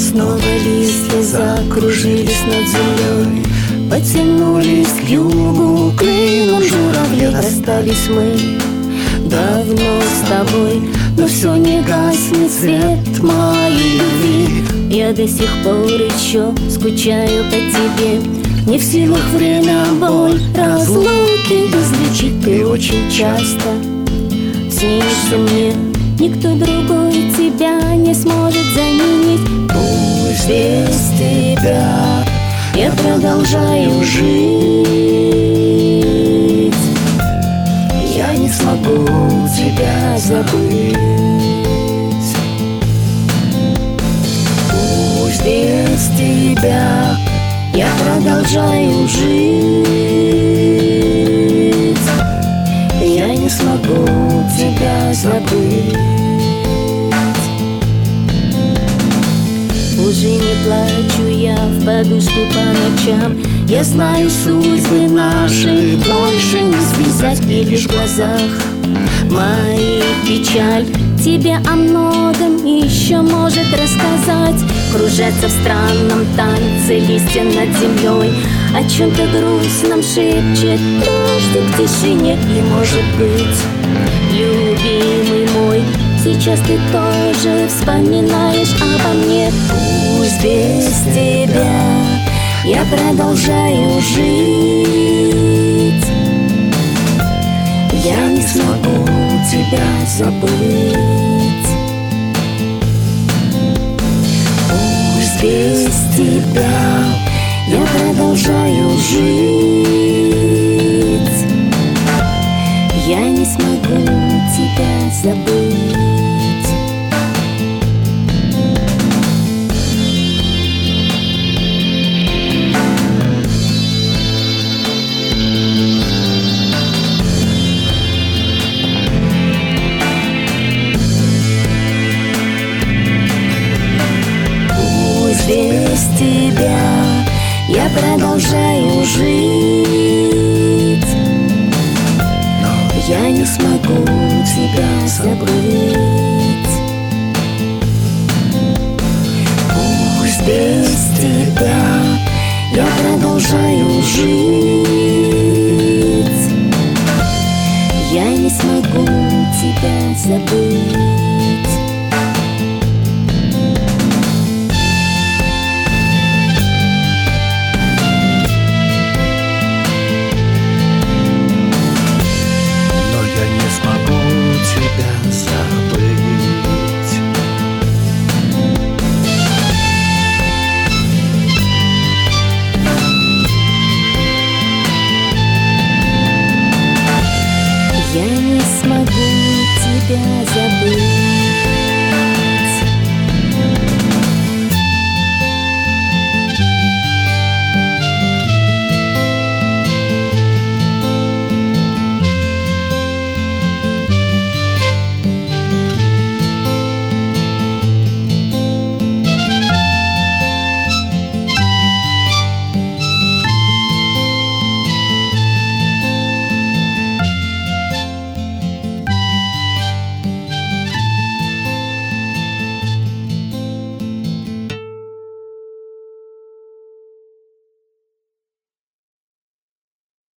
Снова листья закружились над землей, потянулись к югу, клином журавлей. Расстались мы давно с тобой, но все не гаснет свет моей любви. Я до сих пор еще скучаю по тебе, не в силах время, боль, разлуки излечить. Ты очень часто снишься мне, никто другой тебя не сможет заменить. Пусть без тебя я продолжаю жить, я не смогу тебя забыть. Пусть без тебя я продолжаю жить, я не смогу тебя забыть. Уже не плачу я в подушку по ночам, я знаю, судьбы наши больше не связать. И лишь в глазах моих печаль тебе о многом еще может рассказать. Кружатся в странном танце листья над землей, о чем-то грустном шепчет дождик в тишине. И может быть, любимый мой, сейчас ты тоже вспоминаешь обо мне. Пусть без тебя я продолжаю жить, я не смогу тебя забыть. Пусть без тебя я продолжаю жить, я не смогу тебя забыть. Без тебя я продолжаю жить, но я не смогу тебя забыть. Пусть без тебя я продолжаю жить, я не смогу тебя забыть.